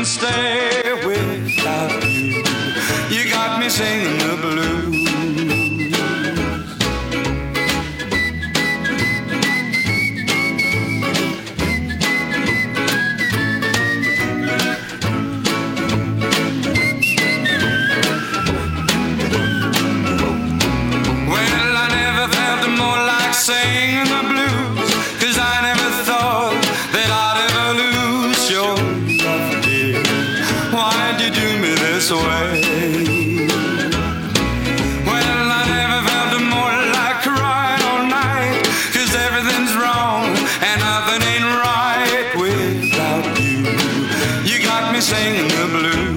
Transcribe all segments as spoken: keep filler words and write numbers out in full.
couldn't stay without you. You got me singing the blues. Singing the blues, 'cause I never thought that I'd ever lose your love, dear. Why'd you do me this way? Well, I never felt more like crying all night, 'cause everything's wrong and nothing ain't right without you. You got me singing the blues.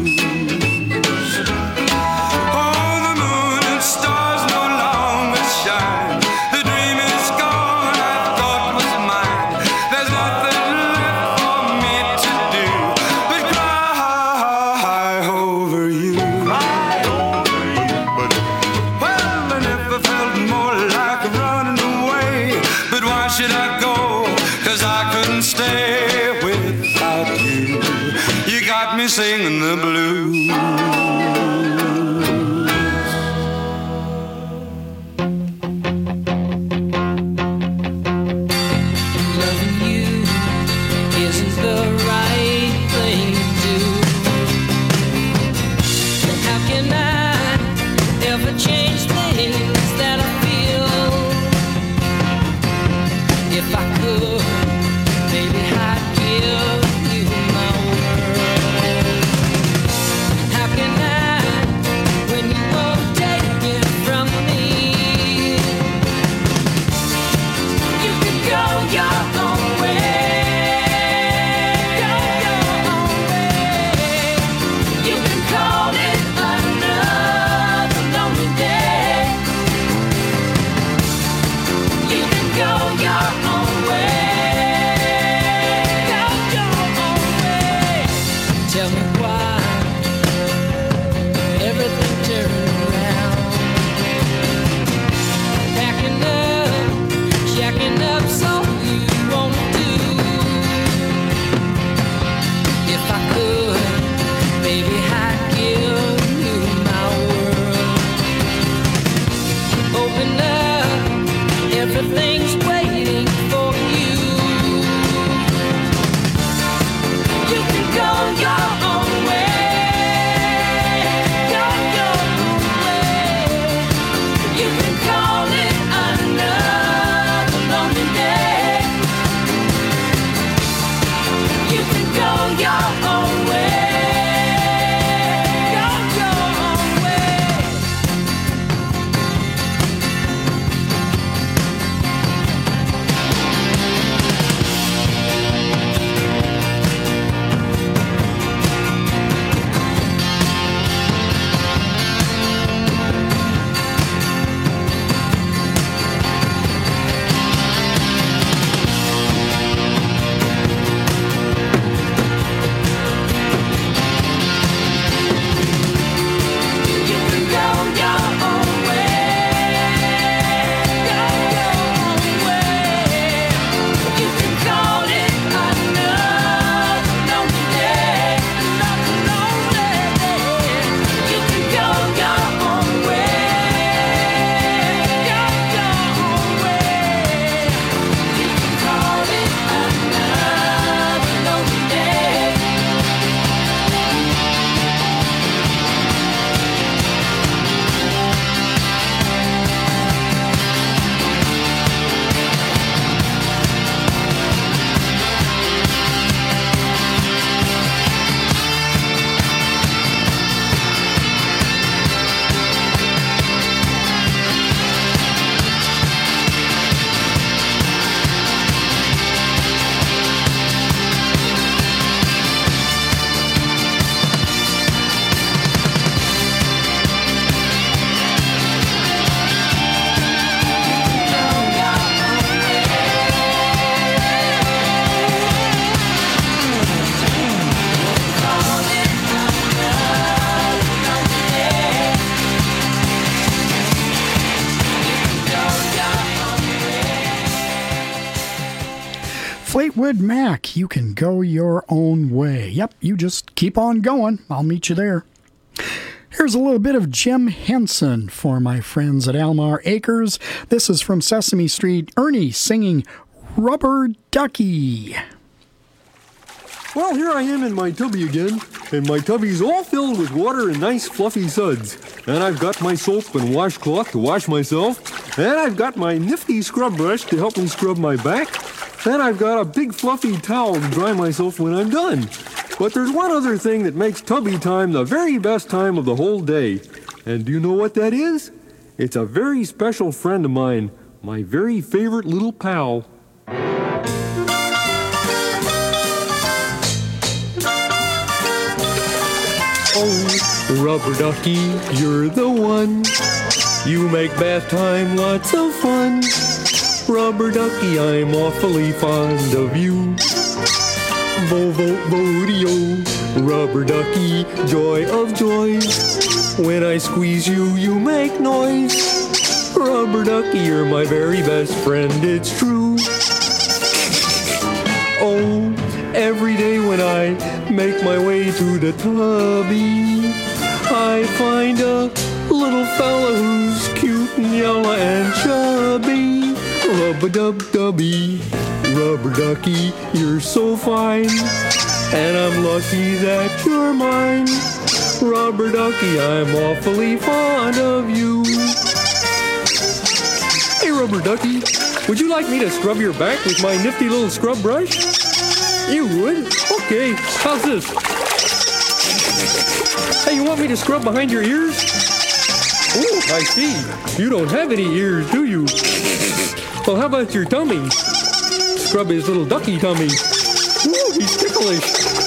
Oh, the moon and stars no longer shine. Should I go? 'Cause I couldn't stay without you. You got me singing the blues. Loving you isn't the right thing to do. How can I ever change things that I feel? If I could, baby, I'd give you my word. How can Fleetwood Mac, You Can Go Your Own Way. Yep, you just keep on going. I'll meet you there. Here's a little bit of Jim Henson for my friends at Almar Acres. This is from Sesame Street. Ernie singing Rubber Ducky. Well, here I am in my tubby again, and my tubby's all filled with water and nice fluffy suds. And I've got my soap and washcloth to wash myself, and I've got my nifty scrub brush to help me scrub my back, and I've got a big fluffy towel to dry myself when I'm done. But there's one other thing that makes tubby time the very best time of the whole day. And do you know what that is? It's a very special friend of mine, my very favorite little pal. Oh, Rubber Ducky, you're the one. You make bath time lots of fun. Rubber Ducky, I'm awfully fond of you. Vo vo vo Rubber Ducky, joy of joys. When I squeeze you, you make noise. Rubber Ducky, you're my very best friend, it's true. Oh, every day when I make my way to the tubby, I find a little fella who's cute and yellow and chubby. Rub-a-dub-dubby, Rubber Ducky, you're so fine, and I'm lucky that you're mine. Rubber Ducky, I'm awfully fond of you. Hey, Rubber Ducky, would you like me to scrub your back with my nifty little scrub brush? You would? Okay, how's this? Hey, you want me to scrub behind your ears? Oh, I see. You don't have any ears, do you? Well, how about your tummy? Scrub his little ducky tummy. Ooh, he's ticklish.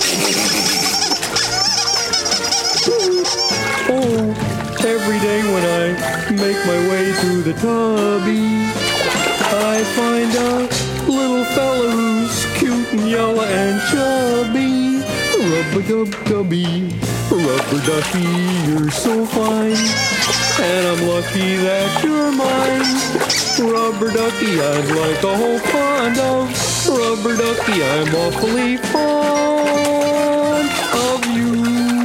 Ooh. Oh, every day when I make my way to the tubby, I find a little fella who's cute and yellow and chubby. Rub-a-dub-dubby, Rubber Ducky, you're so fine, and I'm lucky that you're mine. Rubber Ducky, I'd like a whole pond of. Rubber Ducky, I'm awfully fond of you.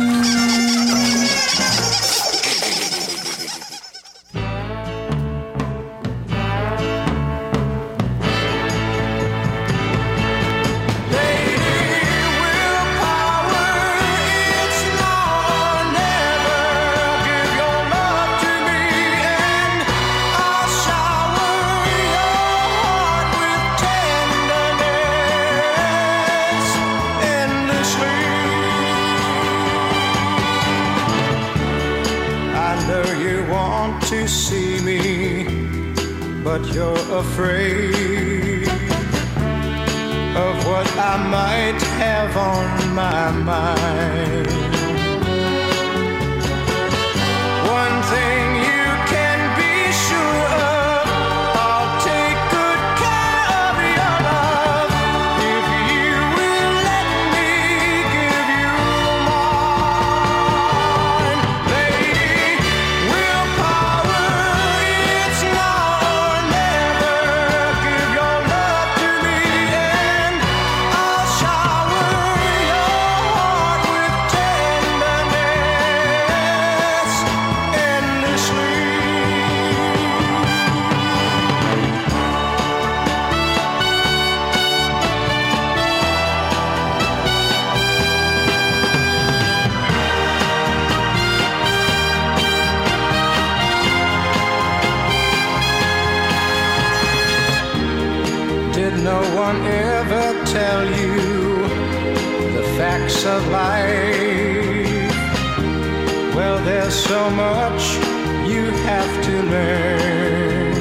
To see me, but you're afraid of what I might have on my mind. One thing you can be sure of, I'll take good care of your love if you will let me give you mine. Lady, willpower, it's now or never. Give your love to me and I'll shower your heart with tenderness endlessly. Did no one ever tell you the facts of life? Well, there's so much you have to learn,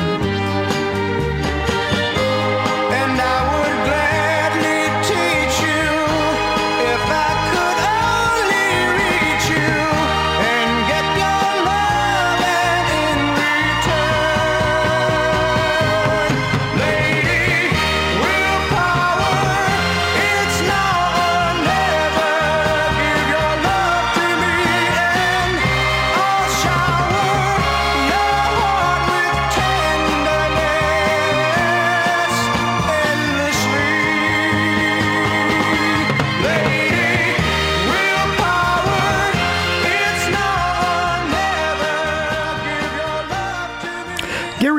and I would gladly teach you if I could only reach you and get your love, and in return, lady, willpower, it's now or never. Give your love to me and I'll shower your heart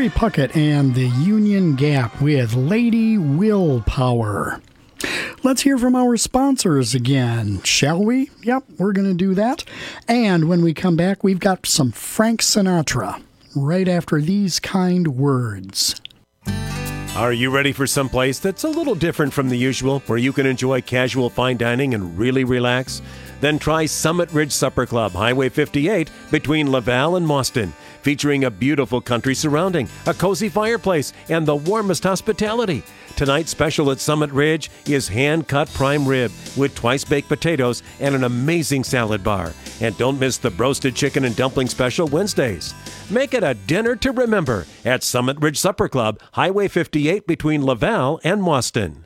Puckett and the Union Gap with Lady Willpower. Let's hear from our sponsors again, shall we? Yep, we're going to do that. And when we come back, we've got some Frank Sinatra right after these kind words. Are you ready for some place that's a little different from the usual, where you can enjoy casual fine dining and really relax? Then try Summit Ridge Supper Club, Highway fifty-eight, between Laval and Mauston, featuring a beautiful country surrounding, a cozy fireplace, and the warmest hospitality. Tonight's special at Summit Ridge is hand-cut prime rib with twice-baked potatoes and an amazing salad bar. And don't miss the roasted chicken and dumpling special Wednesdays. Make it a dinner to remember at Summit Ridge Supper Club, Highway fifty-eight, between Laval and Mauston.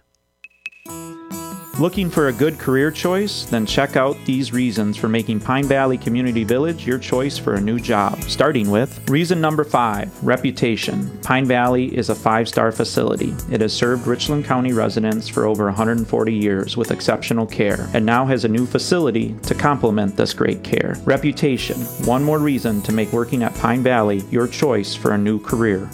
Looking for a good career choice? Then check out these reasons for making Pine Valley Community Village your choice for a new job. Starting with reason number five, reputation. Pine Valley is a five-star facility. It has served Richland County residents for over one hundred forty years with exceptional care, and now has a new facility to complement this great care. Reputation, one more reason to make working at Pine Valley your choice for a new career.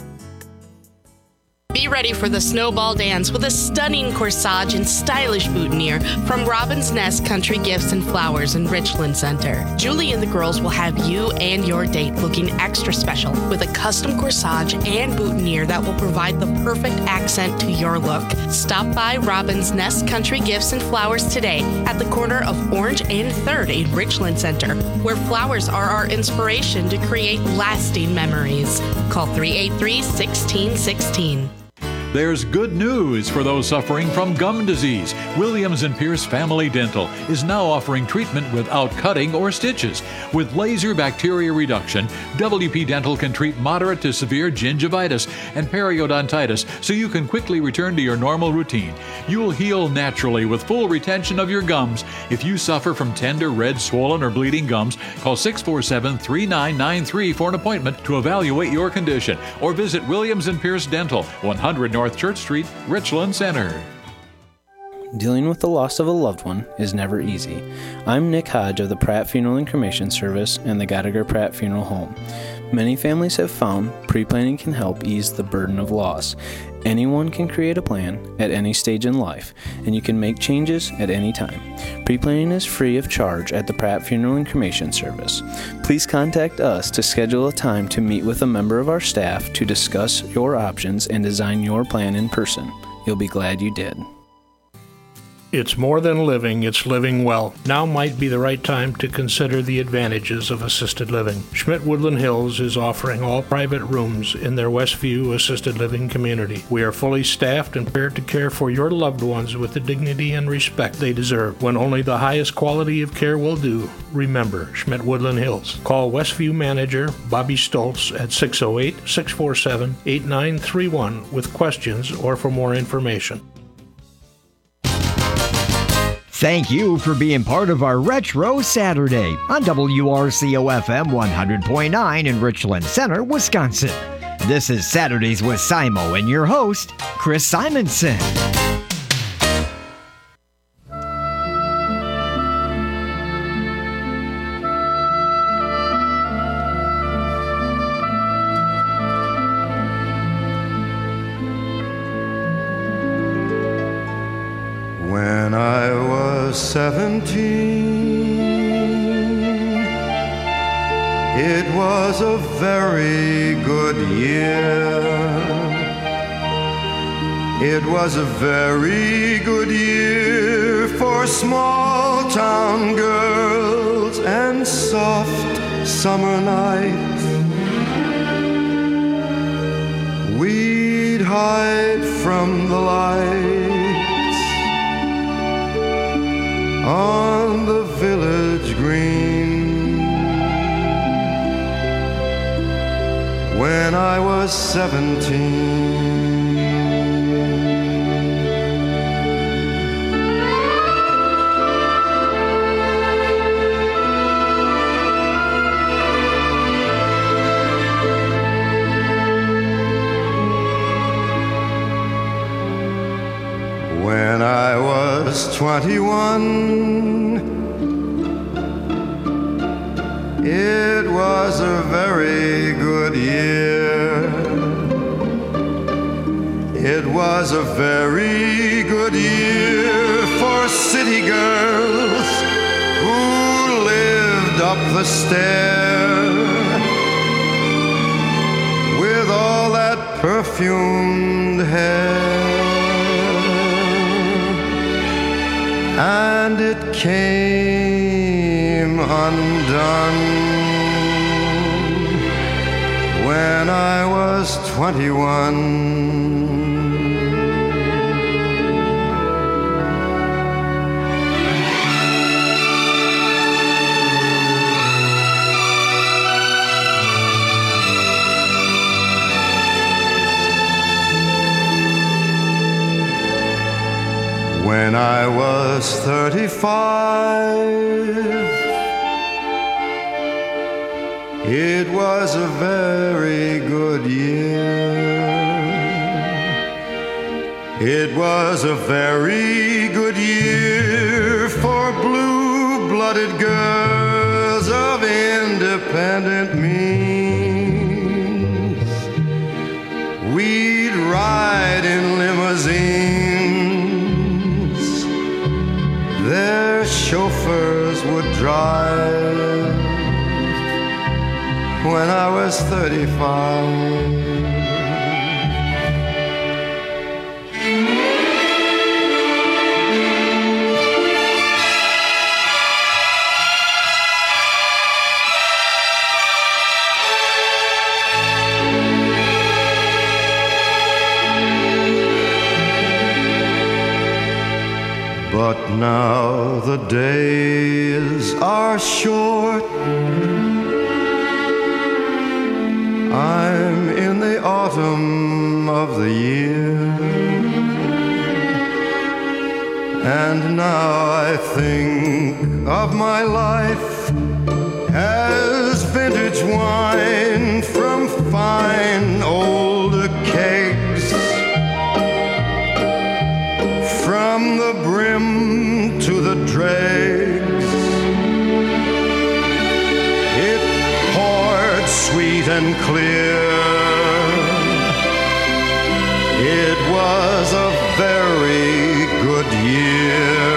Be ready for the snowball dance with a stunning corsage and stylish boutonniere from Robin's Nest Country Gifts and Flowers in Richland Center. Julie and the girls will have you and your date looking extra special with a custom corsage and boutonniere that will provide the perfect accent to your look. Stop by Robin's Nest Country Gifts and Flowers today at the corner of Orange and third in Richland Center, where flowers are our inspiration to create lasting memories. Call three eight three, one six one six. There's good news for those suffering from gum disease. Williams and Pierce Family Dental is now offering treatment without cutting or stitches. With laser bacteria reduction, W P Dental can treat moderate to severe gingivitis and periodontitis so you can quickly return to your normal routine. You'll heal naturally with full retention of your gums. If you suffer from tender, red, swollen, or bleeding gums, call six four seven, three nine nine three for an appointment to evaluate your condition, or visit Williams and Pierce Dental, one hundred North Church Street, Richland Center. Dealing with the loss of a loved one is never easy. I'm Nick Hodge of the Pratt Funeral and Cremation Service and the Gallagher Pratt Funeral Home. Many families have found pre-planning can help ease the burden of loss. Anyone can create a plan at any stage in life, and you can make changes at any time. Pre-planning is free of charge at the Pratt Funeral and Cremation Service. Please contact us to schedule a time to meet with a member of our staff to discuss your options and design your plan in person. You'll be glad you did. It's more than living, it's living well. Now might be the right time to consider the advantages of assisted living. Schmidt Woodland Hills is offering all private rooms in their Westview assisted living community. We are fully staffed and prepared to care for your loved ones with the dignity and respect they deserve. When only the highest quality of care will do, remember Schmidt Woodland Hills. Call Westview manager Bobby Stoltz at six oh eight, six four seven, eight nine three one with questions or for more information. Thank you for being part of our Retro Saturday on W R C O F M one hundred point nine in Richland Center, Wisconsin. This is Saturdays with Simo and your host, Chris Simonson. When I was seventeen, it was a very good year. It was a very good year for small town girls and soft summer nights. We'd hide from the light on the village green. When I was seventeen, when I was twenty-one, it was a very good year. was a very good year for city girls who lived up the stair with all that perfumed hair. And it came undone when I was twenty-one. When I was thirty-five, it was a very good year. It was a very good year for blue-blooded girls of independent means. We'd ride in limousines, their chauffeurs would drive. When I was thirty-five, but now the days are short. I'm in the autumn of the year, and now I think of my life as vintage wine from fine old kegs, from the brim to the dregs. It poured sweet and clear. It was a very good year.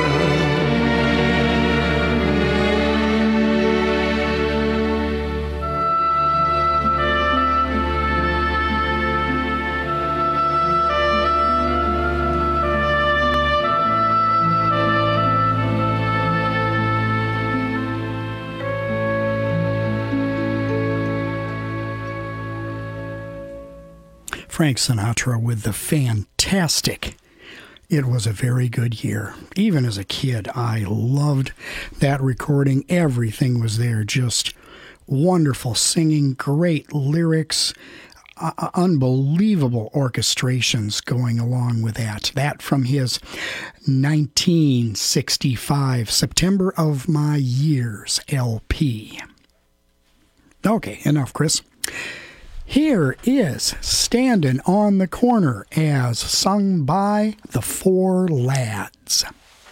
Frank Sinatra with the fantastic It Was a Very Good Year. Even as a kid, I loved that recording. Everything was there. Just wonderful singing, great lyrics, uh, unbelievable orchestrations going along with that. That from his nineteen sixty-five September of My Years L P. Okay, enough, Chris. Here is Standin' on the Corner as sung by the Four Lads.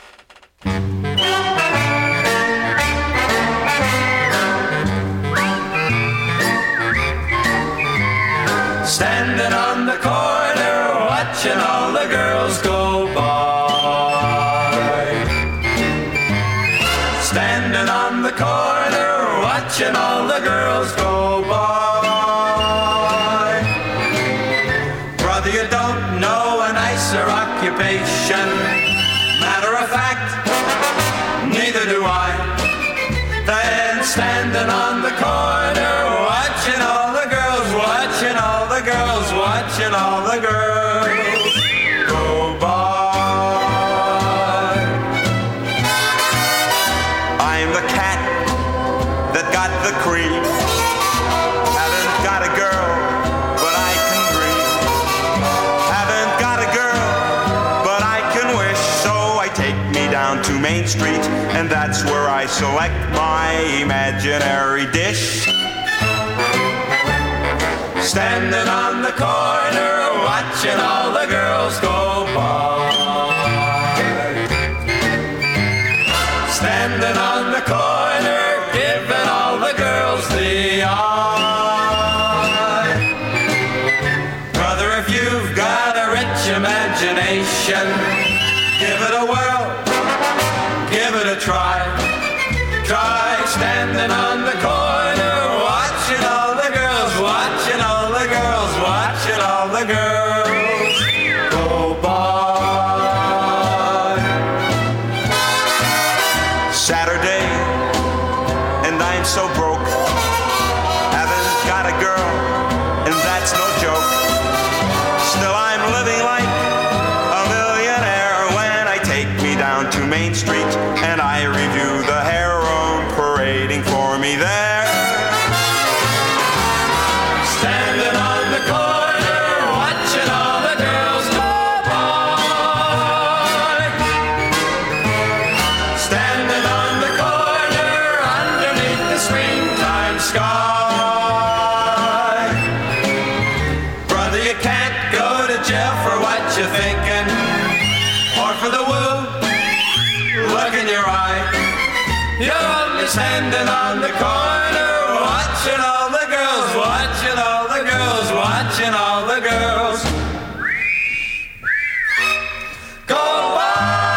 Standing on the corner, watching all the girls go by. Standing on the corner, watching all the girls go by. Brother, you don't know a nicer occupation. Matter of fact, neither do I. Than standing on the corner, watching all the girls, watching all the girls, watching all the girls go by. I'm the cat that got the cream. Haven't got a girl, but I can dream. Haven't got a girl, but I can wish. So I take me down to Main Street, and that's where I select my imaginary dish. Standing on the corner, watching all the girls go by. Standing on the corner, giving all the girls the eye. Brother, if you've got a rich entire day, and I'm so broke. Haven't got a girl, and that's no joke. Still I'm living like a millionaire when I take me down to Main Street and I review the harem parading for me there. Standing on the corner, watching all the girls go by. Standing on the corner, underneath the springtime sky. Brother, you can't go to jail for what you're thinking, or for the woo look in your eye. You're only standing on the corner, watching all the girls, watching all the girls, watching all the girls go by.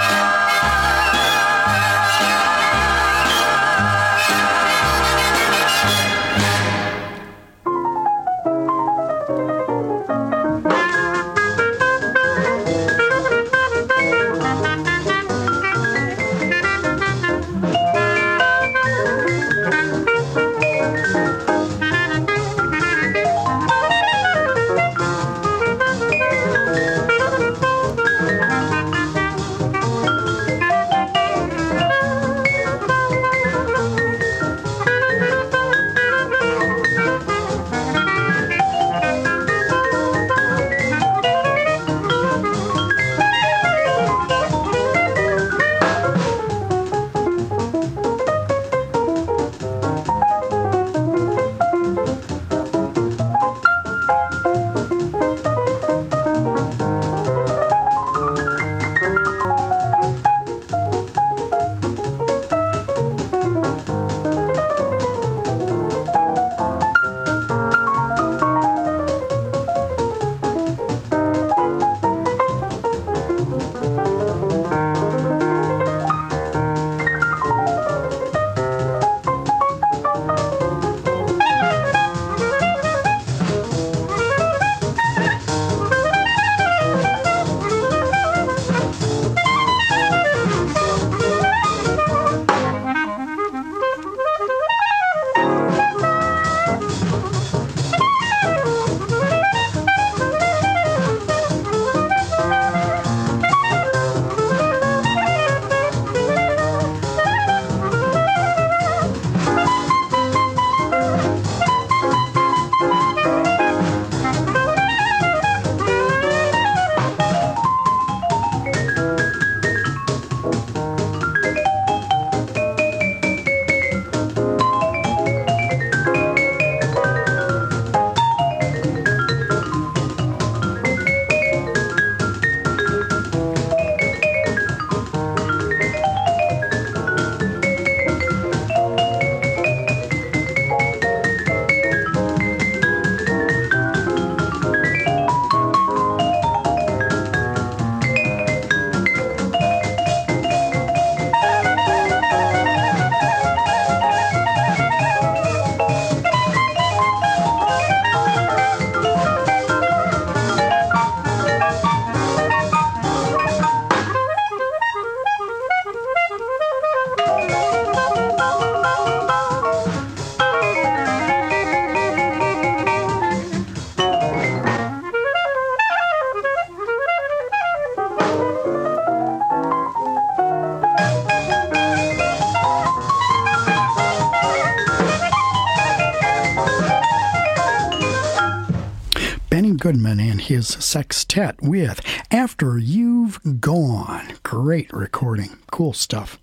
Goodman and his sextet with After You've Gone. Great recording. Cool stuff.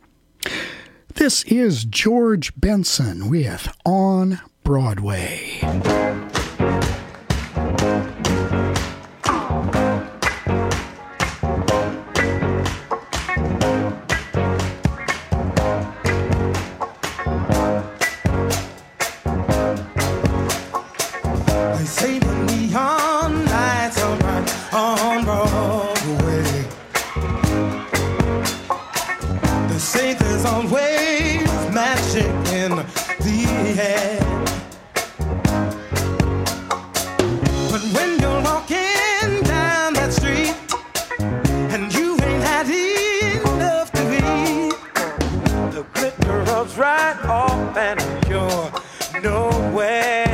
This is George Benson with On Broadway. They say the neon lights are bright on Broadway. They say there's always magic in the air. But when you're walking down that street and you ain't had enough to eat, the girls right off and you're nowhere.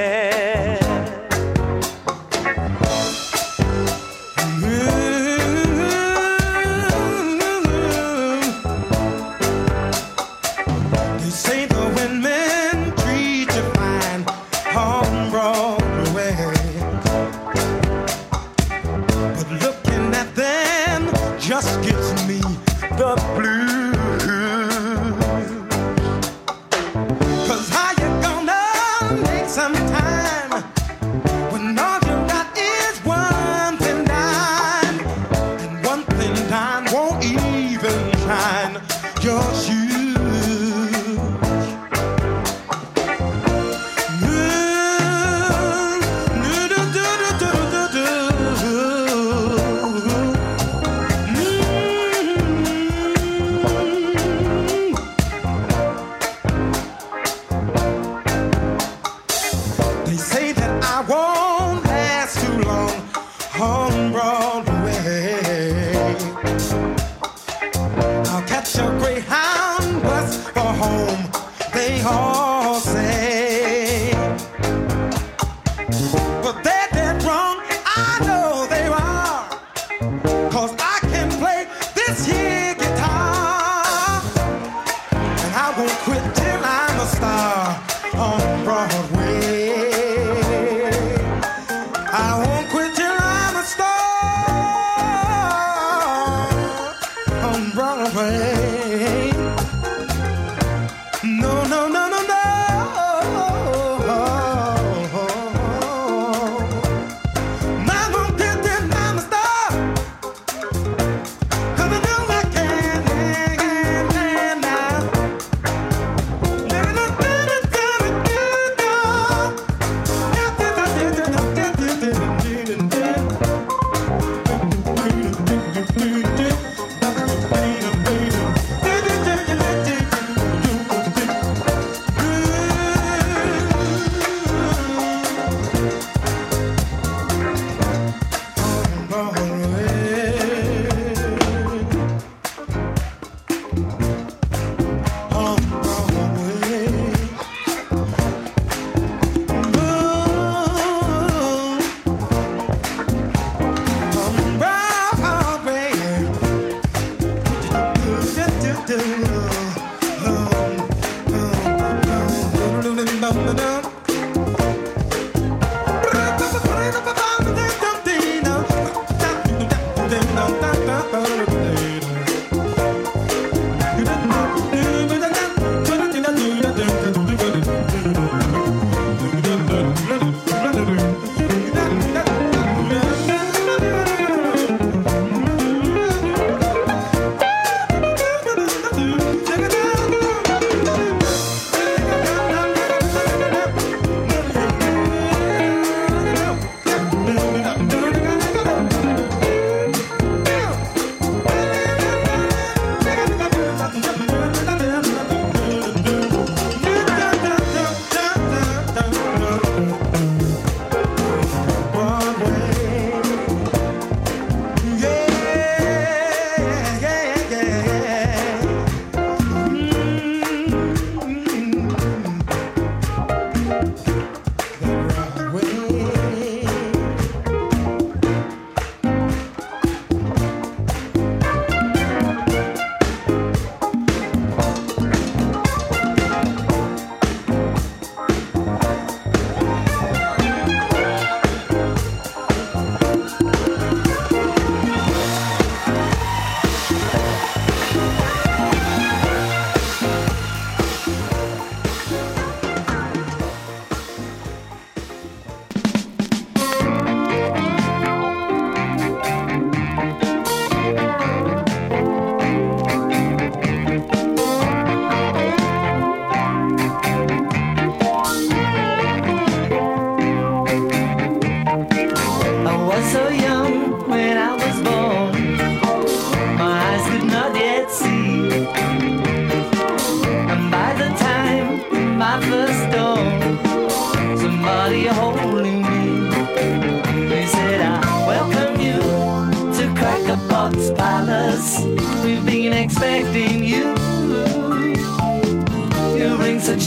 They say the women treat you fine on Broadway, but looking at them just gives me the blues. 'Cause how you gonna make some time when all you got is one thin dime, and one thin dime won't even shine your shoes? They say that I won't last too long on Broadway. I'll catch a Greyhound bus for home, they all say. But they're dead wrong, I know they are, 'cause I can play this here guitar, and I won't quit till I'm a star on Broadway. I won't quit till I'm a star on Broadway. No, no, no, no, no. I won't quit till I'm a star, 'cause I know I can, can, can now. Living a better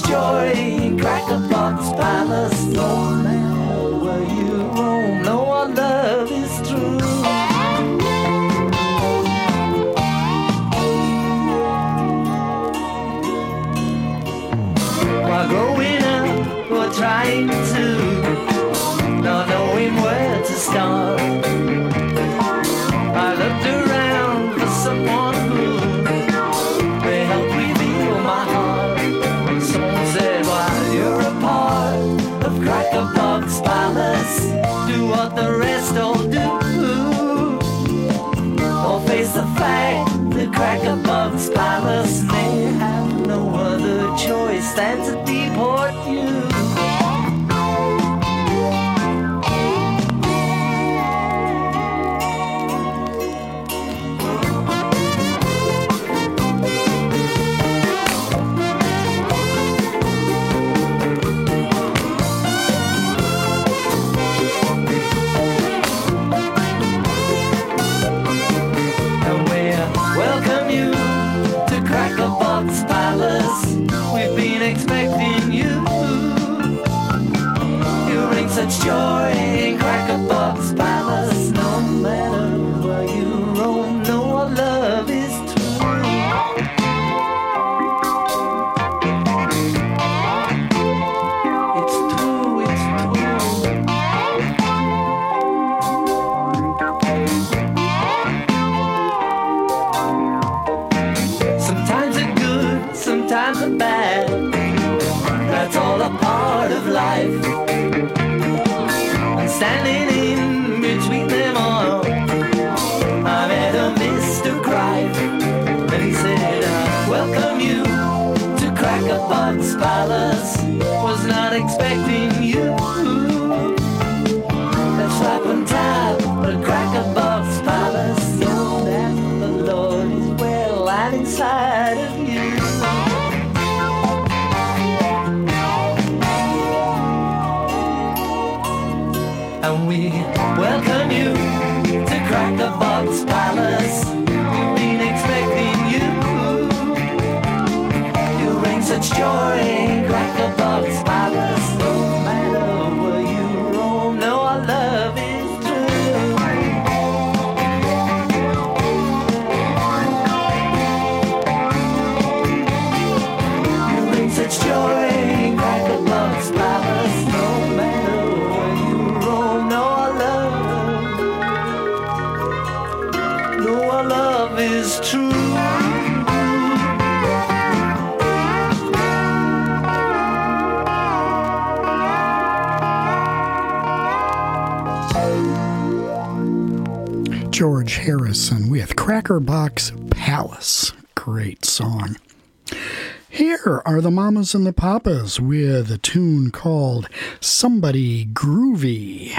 joy in Cracker Box Palace. No matter where you roam, no our love is true. While growing up, we're trying to, not knowing where to start. I looked around for someone who may help reveal my heart. Someone said, while you're a part of Cracker Box Palace, do what the rest all do. Or face the fact that Cracker Box Palace may have no other choice than to deport you. Welcome you to Cracker Box Palace. We've been expecting you. You bring such joy in Cracker Box Palace. No matter where you roam, no our love is true. It's true, it's Sometimes they're good, sometimes they're bad. That's all a part of life. And standing in between them all, I met a Mister Cripe, and he said, I welcome you to Cracker Box Palace. Was not expecting you. Let's slap on top of Cracker Box Palace. Know that the Lord is well and inside of you. And we welcome you to Cracker Box Palace. We've been expecting you. You bring such joy in Cracker Box Palace. No matter where you roam, no our love is true. You bring such joy in Cracker Box Palace. No matter where you roam, no our love, no our love is true. George Harrison with Cracker Box Palace. Great song. Here are the Mamas and the Papas with a tune called Somebody Groovy.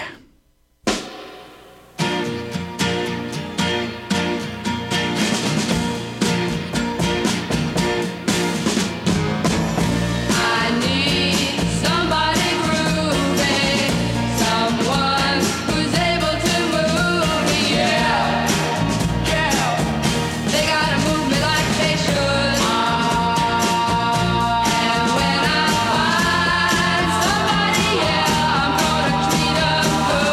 I need somebody groovy, someone who's able to move me, yeah, yeah. They gotta move me like they should. And when I find somebody, yeah, I'm gonna treat 'em good.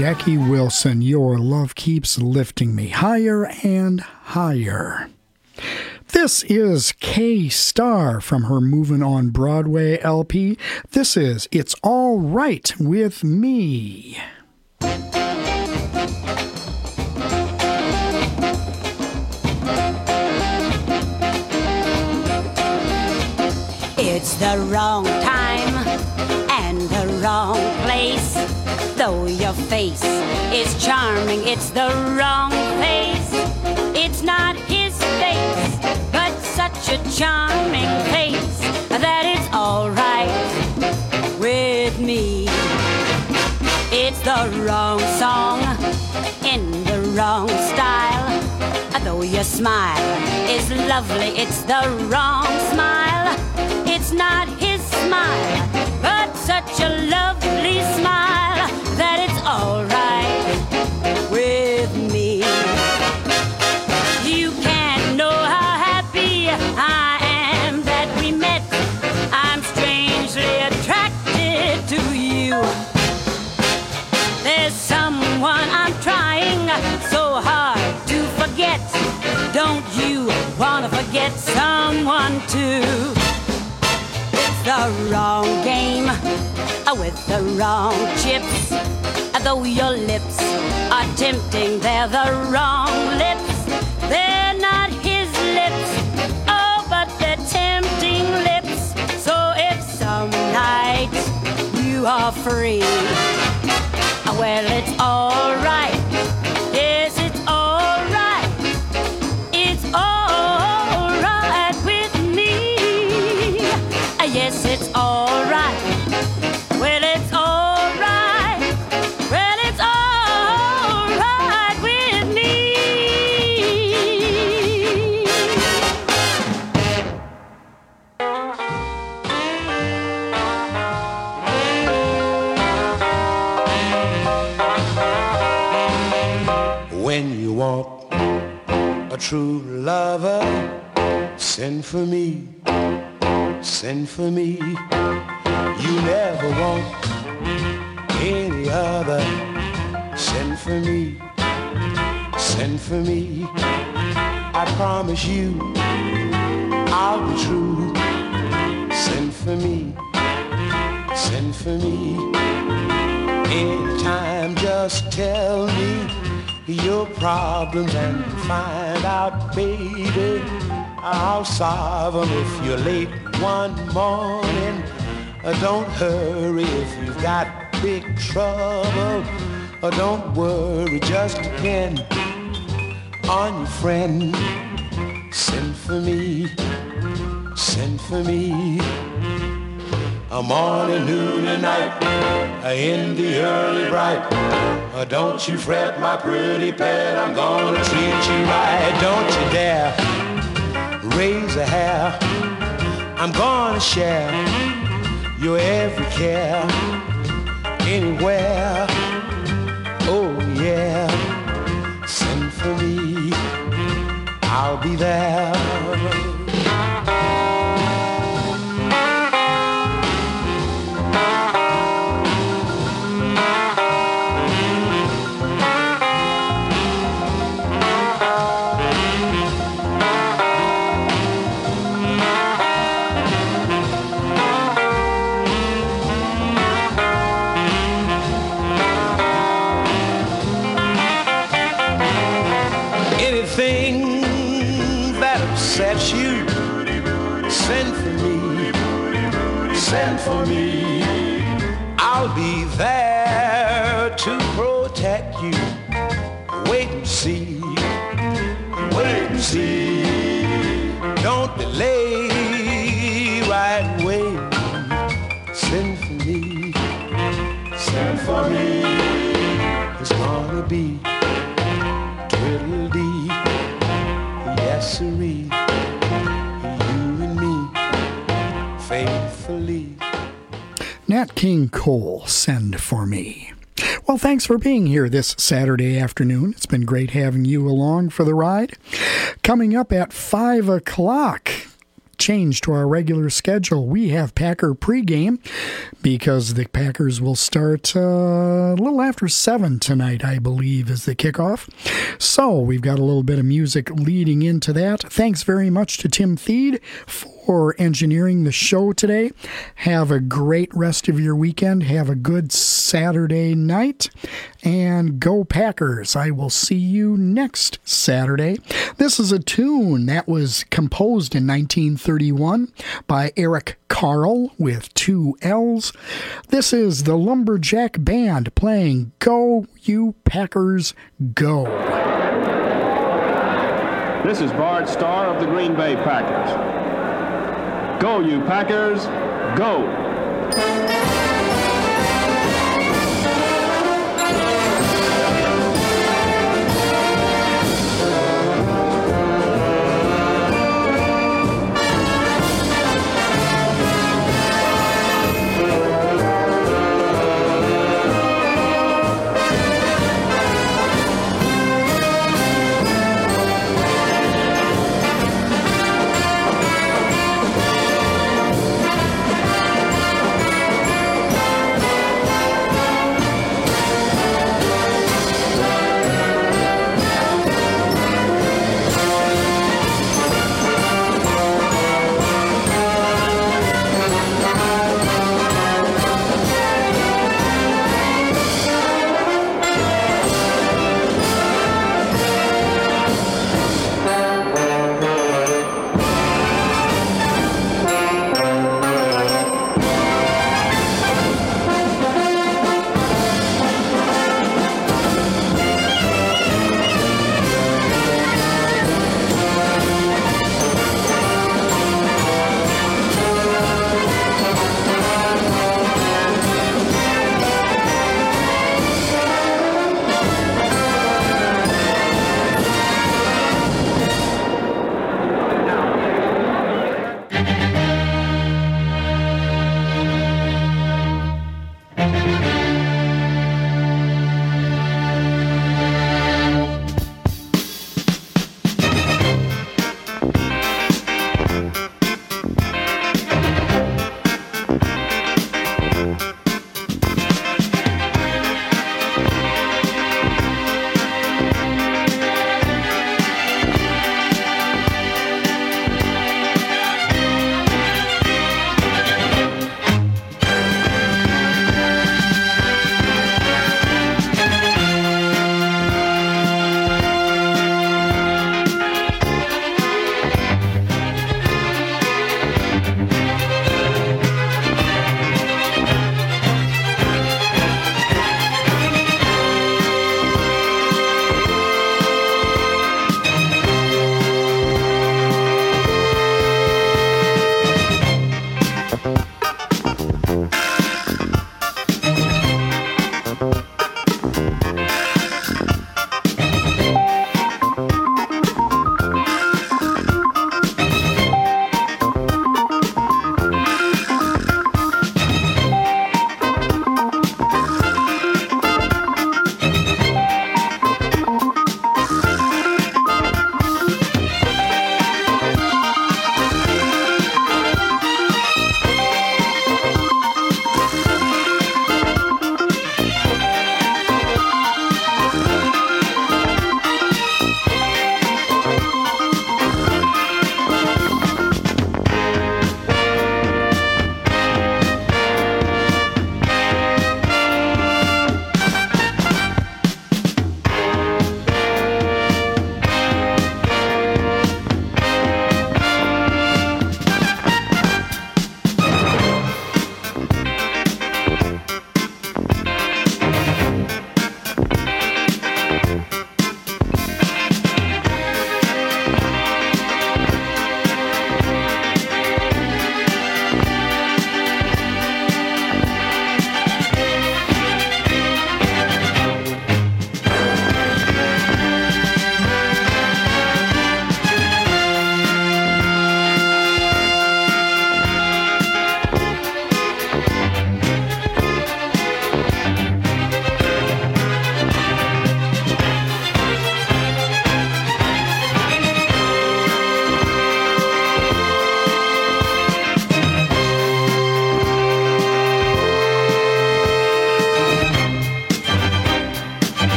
Jackie Wilson, Your Love Keeps Lifting Me Higher and Higher. This is K-Star from her Moving on Broadway L P. This is It's All Right With Me. It's the wrong time and the wrong place. Though your face is charming, it's the wrong face. It's not his face, but such a charming face that it's all right with me. It's the wrong song in the wrong style. Though your smile is lovely, it's the wrong smile. It's not his smile, but such a lovely smile that it's all right with me. You can't know how happy I am that we met. I'm strangely attracted to you. There's someone I'm trying so hard to forget. Don't you wanna forget someone too? It's the wrong game with the wrong chips. Though your lips are tempting, they're the wrong lips. They're not his lips, oh, but they're tempting lips. So if some night you are free, well, it's all right. Yes, it's all right. It's all right with me. Yes, it's all right. Well, it's all right. Well, it's all right with me. When you want a true lover, send for me, send for me. You never want any other. Send for me, send for me. I promise you I'll be true. Send for me, send for me. Anytime, just tell me your problems and find out, baby, I'll solve them. If you're late one morning, uh, don't hurry. If you've got big trouble, uh, don't worry, just depend on your friend. Send for me, send for me. A morning, noon, and night, uh, in the early bright. Uh, don't you fret, my pretty pet, I'm gonna treat you right. Don't you dare raise a hair, I'm gonna share your every care, anywhere. Oh yeah, send for me, I'll be there. Send for me, I'll be there to protect you. Wait and see, wait and see. Don't delay, right away. Send for me, send for me. It's gonna be twiddle-dee, yes sirree. Faithfully. Nat King Cole, Send for Me. Well, thanks for being here this Saturday afternoon. It's been great having you along for the ride. Coming up at five o'clock, change to our regular schedule. We have Packer pregame because the Packers will start uh, a little after seven tonight, I believe, is the kickoff. So we've got a little bit of music leading into that. Thanks very much to Tim Theed for engineering the show today. Have a great rest of your weekend. Have a good Saturday night. And go Packers. I will see you next Saturday. This is a tune that was composed in nineteen thirty-one by Eric Carl with two L's. This is the Lumberjack Band playing Go You Packers Go. This is Bart Starr of the Green Bay Packers. Go, you Packers, go!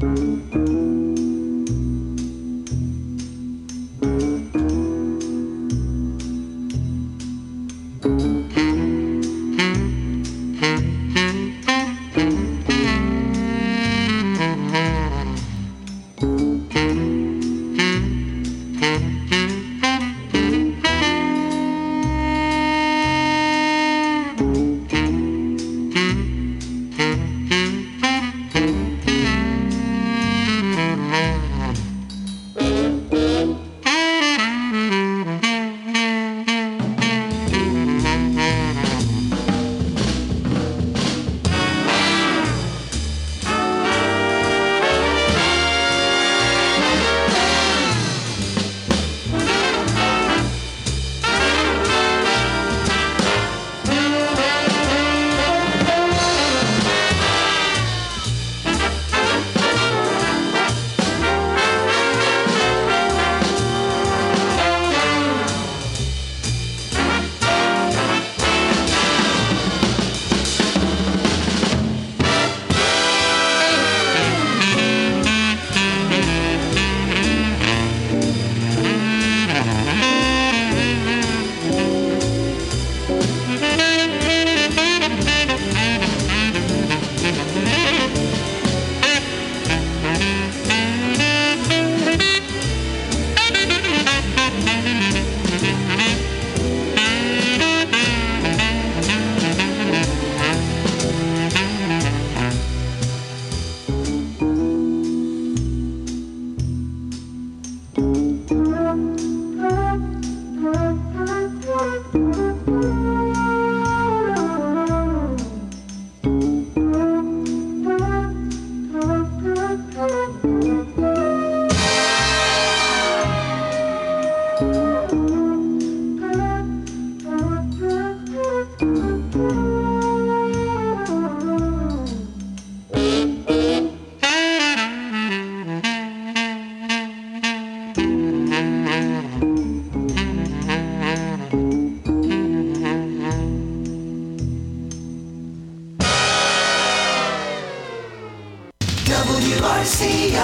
W R C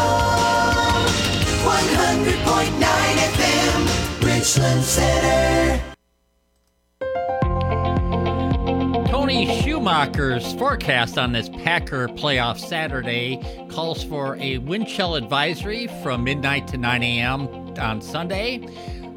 O one hundred point nine F M, Richland Center. Tony Schumacher's forecast on this Packer playoff Saturday calls for a wind chill advisory from midnight to nine a.m. on Sunday.